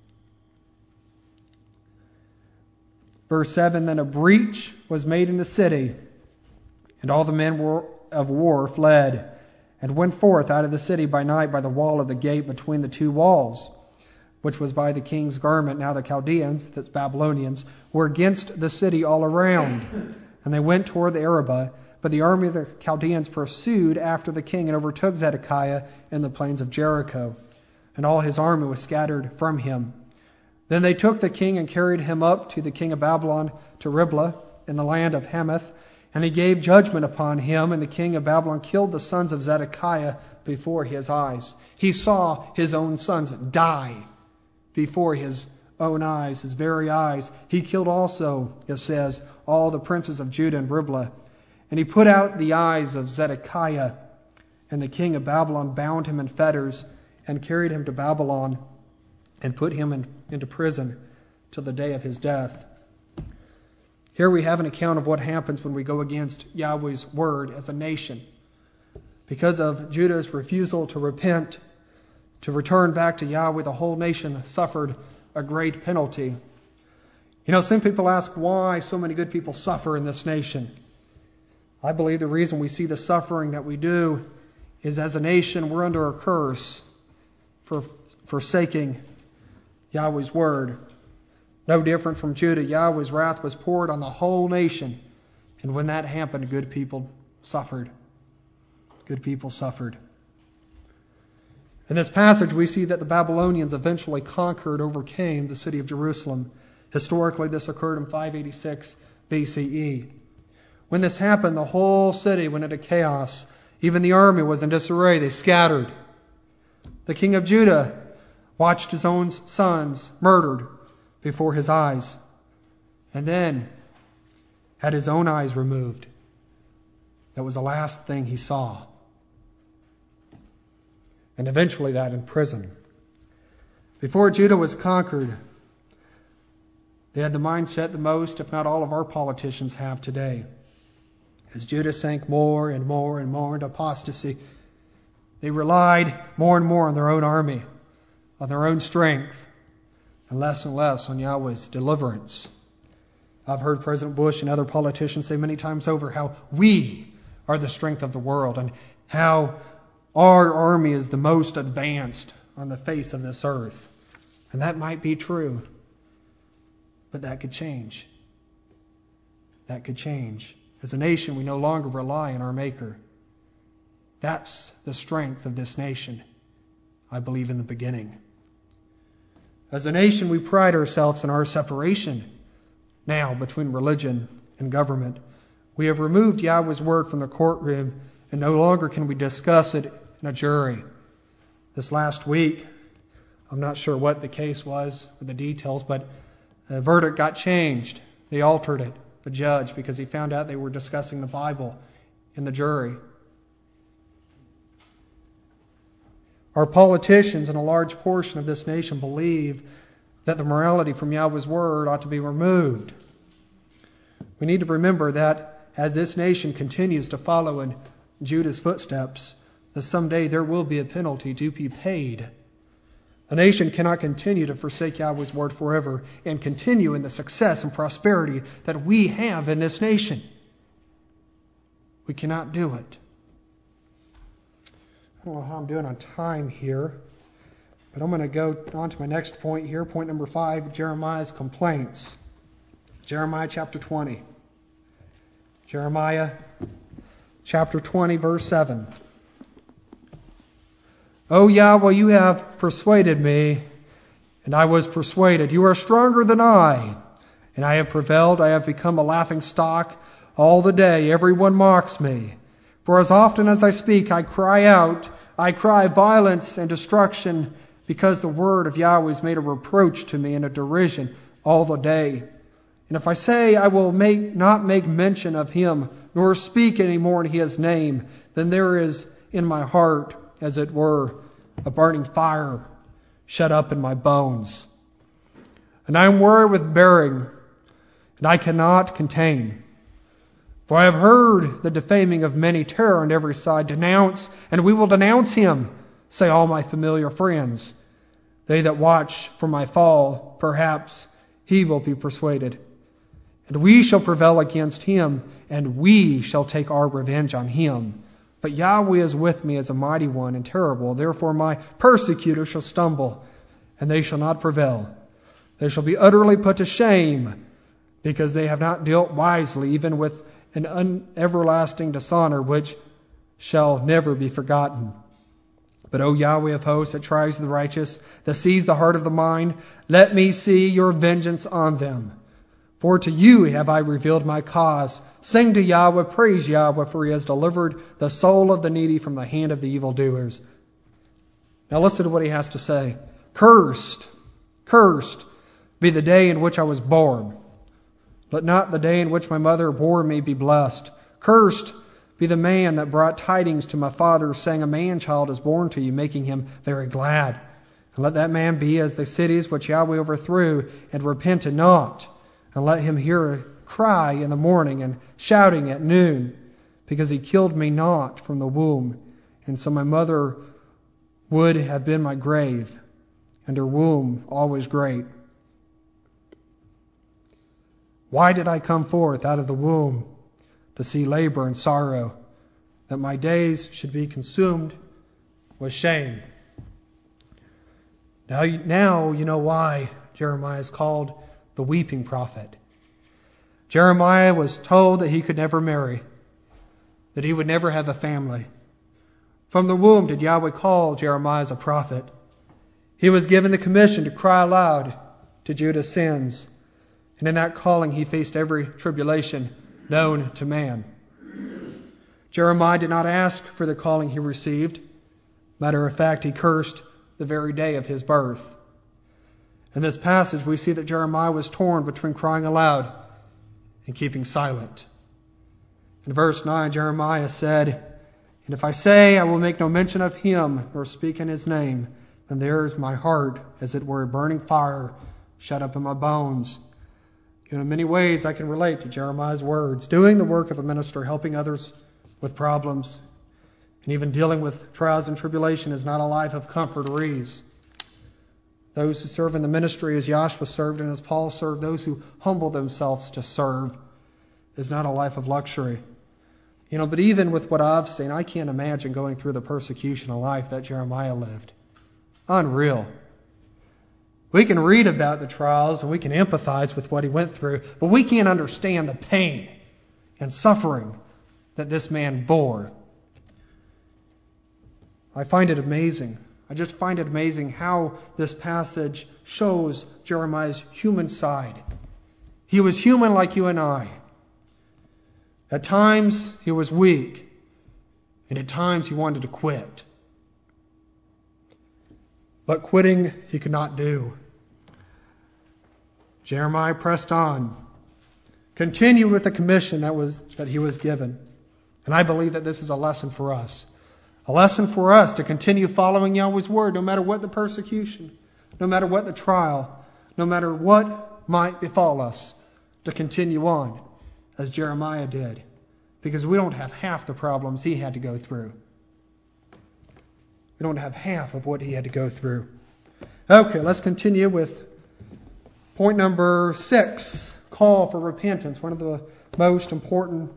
Verse 7, then a breach was made in the city, and all the men of war fled, and went forth out of the city by night by the wall of the gate between the two walls, which was by the king's garment. Now the Chaldeans, that's Babylonians, were against the city all around. And they went toward the Arabah, but the army of the Chaldeans pursued after the king and overtook Zedekiah in the plains of Jericho. And all his army was scattered from him. Then they took the king and carried him up to the king of Babylon to Riblah in the land of Hamath. And he gave judgment upon him, and the king of Babylon killed the sons of Zedekiah before his eyes. He saw his own sons die before his own eyes, his very eyes. He killed also, it says, all the princes of Judah and Riblah. And he put out the eyes of Zedekiah. And the king of Babylon bound him in fetters and carried him to Babylon and put him into prison till the day of his death. Here we have an account of what happens when we go against Yahweh's word as a nation. Because of Judah's refusal to repent, to return back to Yahweh, the whole nation suffered a great penalty. You know, some people ask why so many good people suffer in this nation. I believe the reason we see the suffering that we do is as a nation we're under a curse for forsaking Yahweh's word. No different from Judah, Yahweh's wrath was poured on the whole nation. And when that happened, good people suffered. Good people suffered. In this passage, we see that the Babylonians eventually overcame the city of Jerusalem. Historically, this occurred in 586 BCE. When this happened, the whole city went into chaos. Even the army was in disarray. They scattered. The king of Judah watched his own sons murdered before his eyes, and then had his own eyes removed. That was the last thing he saw. And eventually that in prison. Before Judah was conquered, they had the mindset that most, if not all, of our politicians have today. As Judah sank more and more and more into apostasy, they relied more and more on their own army, on their own strength, and less on Yahweh's deliverance. I've heard President Bush and other politicians say many times over how we are the strength of the world and how our army is the most advanced on the face of this earth. And that might be true, but that could change. That could change. As a nation, we no longer rely on our Maker. That's the strength of this nation, I believe, in the beginning. As a nation, we pride ourselves in our separation now between religion and government. We have removed Yahweh's word from the courtroom, and no longer can we discuss it in a jury. This last week, I'm not sure what the case was or the details, but the verdict got changed. They altered it, the judge, because he found out they were discussing the Bible in the jury. Our politicians and a large portion of this nation believe that the morality from Yahweh's Word ought to be removed. We need to remember that as this nation continues to follow in Judah's footsteps, that someday there will be a penalty to be paid. A nation cannot continue to forsake Yahweh's Word forever and continue in the success and prosperity that we have in this nation. We cannot do it. I don't know how I'm doing on time here, but I'm going to go on to my next point here. Point number 5, Jeremiah's complaints. Jeremiah chapter 20. Jeremiah chapter 20, verse 7. O Yahweh, you have persuaded me, and I was persuaded. You are stronger than I, and I have prevailed. I have become a laughing stock all the day. Everyone mocks me. For as often as I speak, I cry out. I cry violence and destruction, because the word of Yahweh is made a reproach to me and a derision all the day. And if I say I will not make mention of him, nor speak any more in his name, then there is in my heart, as it were, a burning fire shut up in my bones. And I am weary with bearing, and I cannot contain. For I have heard the defaming of many, terror on every side. Denounce, and we will denounce him, say all my familiar friends. They that watch for my fall, perhaps he will be persuaded. And we shall prevail against him, and we shall take our revenge on him. But Yahweh is with me as a mighty one and terrible. Therefore my persecutors shall stumble, and they shall not prevail. They shall be utterly put to shame, because they have not dealt wisely, even with an everlasting dishonor which shall never be forgotten. But O Yahweh of hosts, that tries the righteous, that sees the heart of the mind, let me see your vengeance on them. For to you have I revealed my cause. Sing to Yahweh, praise Yahweh, for he has delivered the soul of the needy from the hand of the evildoers. Now listen to what he has to say. Cursed be the day in which I was born. Let not the day in which my mother bore me be blessed. Cursed be the man that brought tidings to my father, saying, a man-child is born to you, making him very glad. And let that man be as the cities which Yahweh overthrew, and repented not. And let him hear a cry in the morning, and shouting at noon, because he killed me not from the womb. And so my mother would have been my grave, and her womb always great. Why did I come forth out of the womb to see labor and sorrow, that my days should be consumed with shame? Now you know why Jeremiah is called the weeping prophet. Jeremiah was told that he could never marry, that he would never have a family. From the womb did Yahweh call Jeremiah as a prophet. He was given the commission to cry aloud to Judah's sins. And in that calling, he faced every tribulation known to man. Jeremiah did not ask for the calling he received. Matter of fact, he cursed the very day of his birth. In this passage, we see that Jeremiah was torn between crying aloud and keeping silent. In verse 9, Jeremiah said, and if I say I will make no mention of him, nor speak in his name, then there is my heart, as it were a burning fire, shut up in my bones. In many ways, I can relate to Jeremiah's words. Doing the work of a minister, helping others with problems, and even dealing with trials and tribulation is not a life of comfort or ease. Those who serve in the ministry as Joshua served and as Paul served, those who humble themselves to serve, is not a life of luxury. But even with what I've seen, I can't imagine going through the persecution of life that Jeremiah lived. Unreal. We can read about the trials and we can empathize with what he went through, but we can't understand the pain and suffering that this man bore. I find it amazing. I just find it amazing how this passage shows Jeremiah's human side. He was human like you and I. At times he was weak, and at times he wanted to quit. But quitting he could not do. Jeremiah pressed on, continued with the commission that he was given. And I believe that this is a lesson for us. A lesson for us to continue following Yahweh's word no matter what the persecution, no matter what the trial, no matter what might befall us, to continue on as Jeremiah did. Because we don't have half the problems he had to go through. We don't have half of what he had to go through. Okay, let's continue with point number 6, call for repentance. One of the most important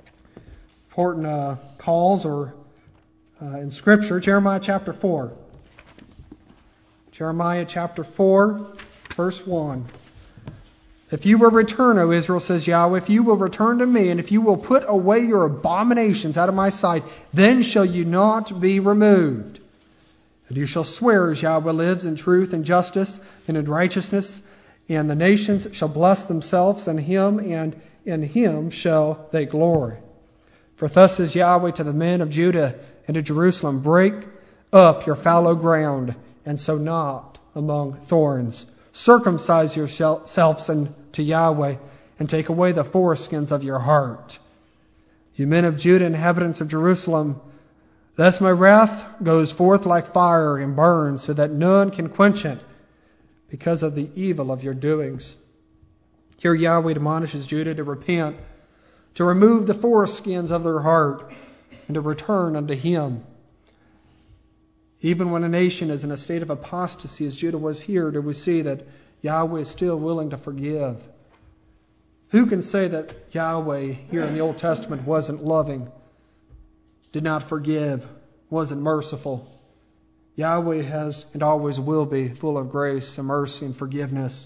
calls in Scripture, Jeremiah chapter 4. Jeremiah chapter 4, verse 1. If you will return, O Israel, says Yahweh, if you will return to me, and if you will put away your abominations out of my sight, then shall you not be removed. And you shall swear as Yahweh lives in truth and justice and in righteousness, and the nations shall bless themselves in him, and in him shall they glory. For thus says Yahweh to the men of Judah and to Jerusalem, break up your fallow ground, and sow not among thorns. Circumcise yourselves unto Yahweh, and take away the foreskins of your heart. You men of Judah, inhabitants of Jerusalem, thus my wrath goes forth like fire and burns, so that none can quench it, because of the evil of your doings. Here Yahweh admonishes Judah to repent, to remove the foreskins of their heart, and to return unto Him. Even when a nation is in a state of apostasy, as Judah was here, do we see that Yahweh is still willing to forgive? Who can say that Yahweh here in the Old Testament wasn't loving, did not forgive, wasn't merciful? Yahweh has and always will be full of grace and mercy and forgiveness.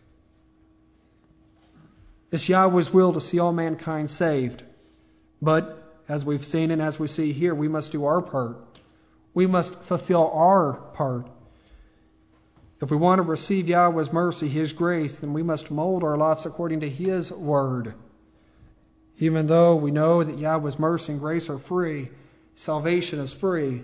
It's Yahweh's will to see all mankind saved. But as we've seen and as we see here, we must do our part. We must fulfill our part. If we want to receive Yahweh's mercy, His grace, then we must mold our lives according to His word. Even though we know that Yahweh's mercy and grace are free, salvation is free,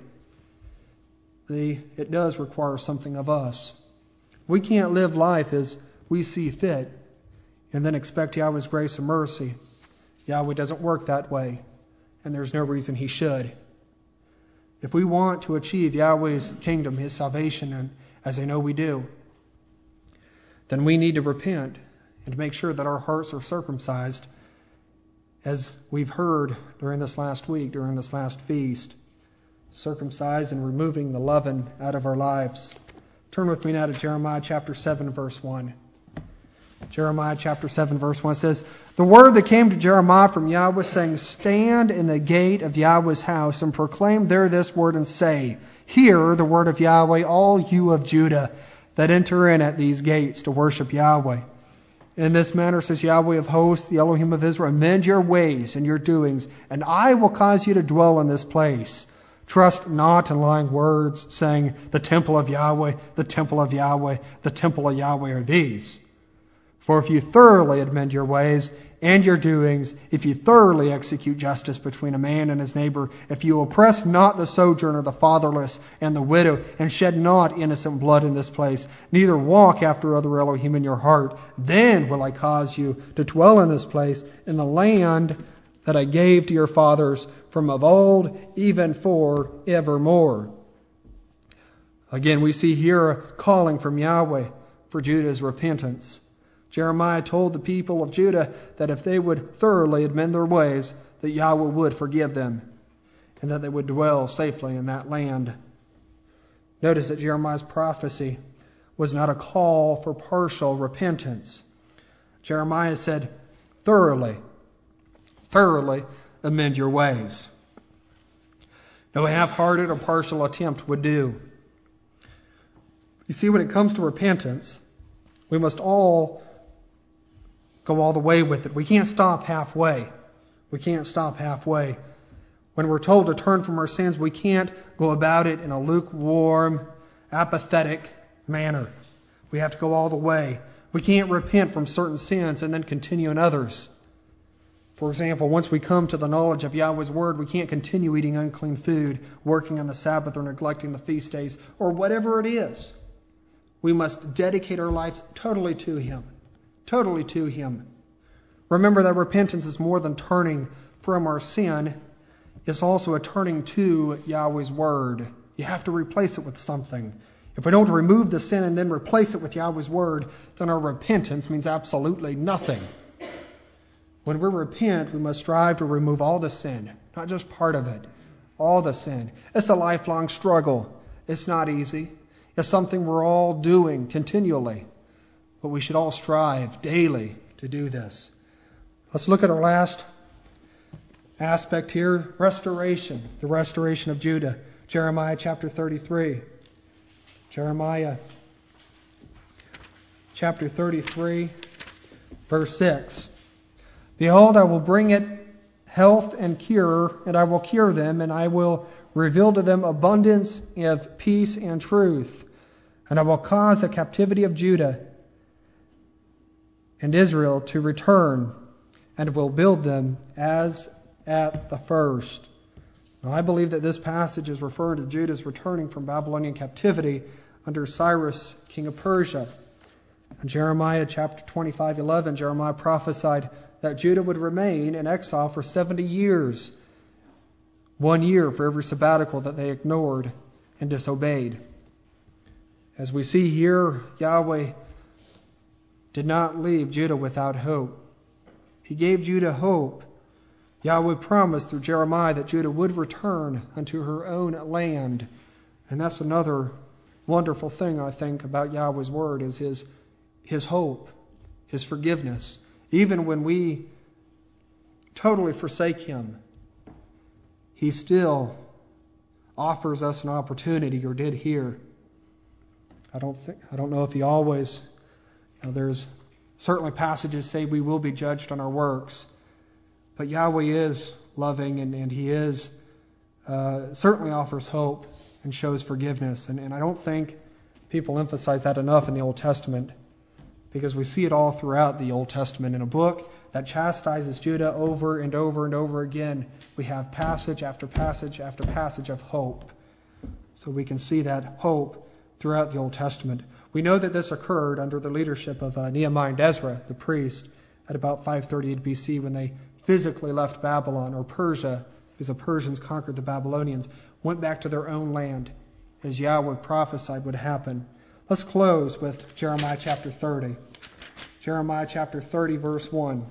it does require something of us. We can't live life as we see fit and then expect Yahweh's grace and mercy. Yahweh doesn't work that way, and there's no reason He should. If we want to achieve Yahweh's kingdom, His salvation, and as I know we do, then we need to repent and to make sure that our hearts are circumcised, as we've heard during this last week, during this last feast. Circumcised and removing the leaven out of our lives. Turn with me now to Jeremiah chapter 7, verse 1. Jeremiah chapter 7, verse 1 says, the word that came to Jeremiah from Yahweh, saying, stand in the gate of Yahweh's house, and proclaim there this word, and say, hear the word of Yahweh, all you of Judah, that enter in at these gates to worship Yahweh. In this manner, says Yahweh of hosts, the Elohim of Israel, amend your ways and your doings, and I will cause you to dwell in this place. Trust not in lying words, saying, the temple of Yahweh, the temple of Yahweh, the temple of Yahweh are these. For if you thoroughly amend your ways and your doings, if you thoroughly execute justice between a man and his neighbor, if you oppress not the sojourner, the fatherless, and the widow, and shed not innocent blood in this place, neither walk after other Elohim in your heart, then will I cause you to dwell in this place, in the land that I gave to your fathers from of old, even for evermore. Again, we see here a calling from Yahweh for Judah's repentance. Jeremiah told the people of Judah that if they would thoroughly amend their ways, that Yahweh would forgive them, and that they would dwell safely in that land. Notice that Jeremiah's prophecy was not a call for partial repentance. Jeremiah said, thoroughly amend your ways. No half-hearted or partial attempt would do. You see, when it comes to repentance, we must all go all the way with it. We can't stop halfway. When we're told to turn from our sins, we can't go about it in a lukewarm, apathetic manner. We have to go all the way. We can't repent from certain sins and then continue in others. For example, once we come to the knowledge of Yahweh's word, we can't continue eating unclean food, working on the Sabbath, or neglecting the feast days, or whatever it is. We must dedicate our lives totally to Him. Totally to Him. Remember that repentance is more than turning from our sin. it's also a turning to Yahweh's Word. You have to replace it with something. If we don't remove the sin and then replace it with Yahweh's Word, then our repentance means absolutely nothing. When we repent, we must strive to remove all the sin, not just part of it, all the sin. It's a lifelong struggle. It's not easy. It's something we're all doing continually. But we should all strive daily to do this. Let's look at our last aspect here, restoration, the restoration of Judah. Jeremiah chapter 33. Jeremiah chapter 33, verse 6. Behold, I will bring it health and cure, and I will cure them, and I will reveal to them abundance of peace and truth. And I will cause the captivity of Judah and Israel to return, and will build them as at the first. Now, I believe that this passage is referring to Judah's returning from Babylonian captivity under Cyrus, king of Persia. In Jeremiah chapter 25:11, Jeremiah prophesied that Judah would remain in exile for 70 years, 1 year for every sabbatical that they ignored and disobeyed. As we see here, Yahweh did not leave Judah without hope. He gave Judah hope. Yahweh promised through Jeremiah that Judah would return unto her own land. And that's another wonderful thing, I think, about Yahweh's Word is His hope, His forgiveness. Even when we totally forsake Him, He still offers us an opportunity, or did here. I don't know if He always. There's certainly passages say we will be judged on our works, but Yahweh is loving, and He is certainly offers hope and shows forgiveness. And I don't think people emphasize that enough in the Old Testament, because we see it all throughout the Old Testament. In a book that chastises Judah over and over and over again, we have passage after passage after passage of hope. So we can see that hope throughout the Old Testament. We know that this occurred under the leadership of Nehemiah and Ezra, the priest, at about 538 BC when they physically left Babylon, or Persia, because the Persians conquered the Babylonians, went back to their own land, as Yahweh prophesied would happen. Let's close with Jeremiah chapter 30. Jeremiah chapter 30, verse 1.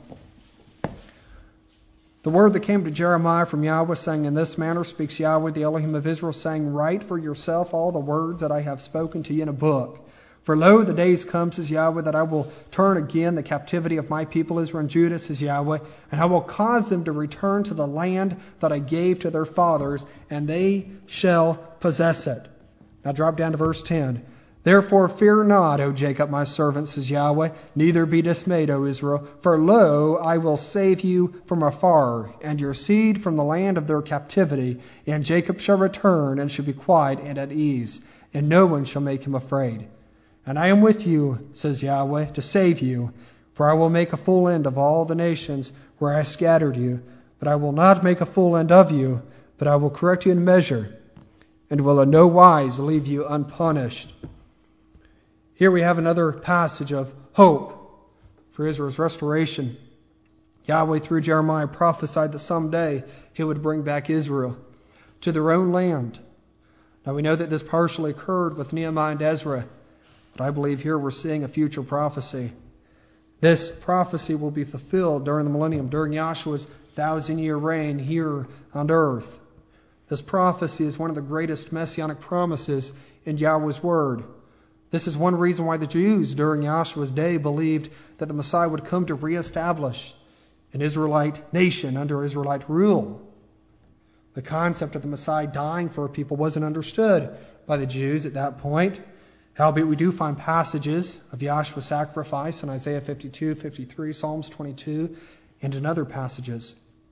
The word that came to Jeremiah from Yahweh, saying, In this manner speaks Yahweh, the Elohim of Israel, saying, Write for yourself all the words that I have spoken to you in a book. For lo, the days come, says Yahweh, that I will turn again the captivity of my people Israel and Judah, says Yahweh, and I will cause them to return to the land that I gave to their fathers, and they shall possess it. Now drop down to verse 10. Therefore fear not, O Jacob, my servant, says Yahweh, neither be dismayed, O Israel. For lo, I will save you from afar, and your seed from the land of their captivity. And Jacob shall return, and shall be quiet and at ease, and no one shall make him afraid. And I am with you, says Yahweh, to save you. For I will make a full end of all the nations where I scattered you. But I will not make a full end of you, but I will correct you in measure, and will in no wise leave you unpunished. Here we have another passage of hope for Israel's restoration. Yahweh, through Jeremiah, prophesied that someday He would bring back Israel to their own land. Now we know that this partially occurred with Nehemiah and Ezra, but I believe here we're seeing a future prophecy. This prophecy will be fulfilled during the millennium, during Yahshua's 1,000-year reign here on earth. This prophecy is one of the greatest messianic promises in Yahweh's Word. This is one reason why the Jews during Yahshua's day believed that the Messiah would come to reestablish an Israelite nation under Israelite rule. The concept of the Messiah dying for a people wasn't understood by the Jews at that point. Howbeit we do find passages of Yahshua's sacrifice in Isaiah 52, 53, Psalms 22, and in other passages.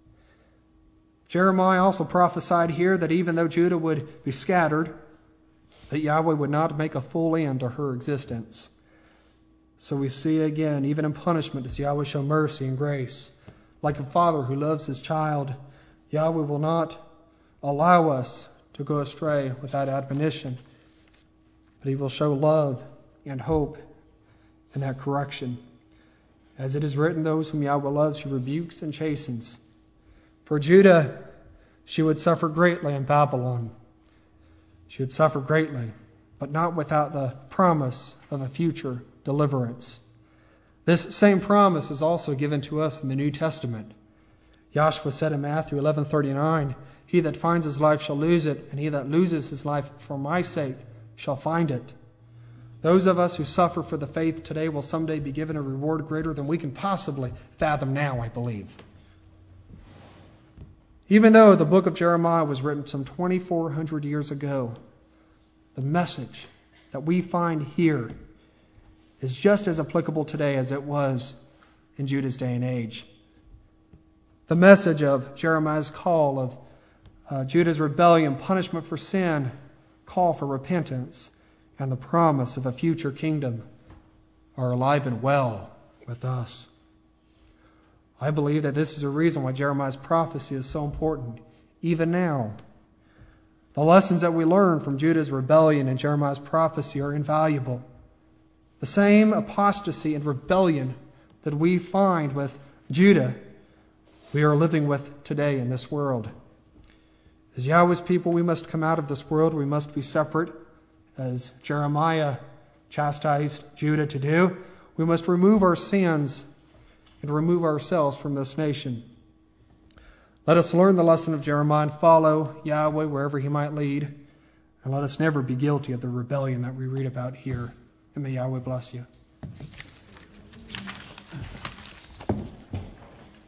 Jeremiah also prophesied here that even though Judah would be scattered, that Yahweh would not make a full end to her existence. So we see again, even in punishment, does Yahweh show mercy and grace. Like a father who loves his child, Yahweh will not allow us to go astray without admonition, but He will show love and hope in that correction. As it is written, those whom Yahweh loves, He rebukes and chastens. For Judah She would suffer greatly in Babylon. She would suffer greatly, but not without the promise of a future deliverance. This same promise is also given to us in the New Testament. Yahshua said in Matthew 11:39, "He that finds his life shall lose it, and he that loses his life for my sake shall find it." Those of us who suffer for the faith today will someday be given a reward greater than we can possibly fathom now, I believe. Even though the book of Jeremiah was written some 2,400 years ago, the message that we find here is just as applicable today as it was in Judah's day and age. The message of Jeremiah's call of Judah's rebellion, punishment for sin, call for repentance, and the promise of a future kingdom are alive and well with us. I believe that this is a reason why Jeremiah's prophecy is so important, even now. The lessons that we learn from Judah's rebellion and Jeremiah's prophecy are invaluable. The same apostasy and rebellion that we find with Judah, we are living with today in this world. As Yahweh's people, we must come out of this world. We must be separate, as Jeremiah chastised Judah to do. We must remove our sins and remove ourselves from this nation. Let us learn the lesson of Jeremiah and follow Yahweh wherever He might lead. And let us never be guilty of the rebellion that we read about here. And may Yahweh bless you.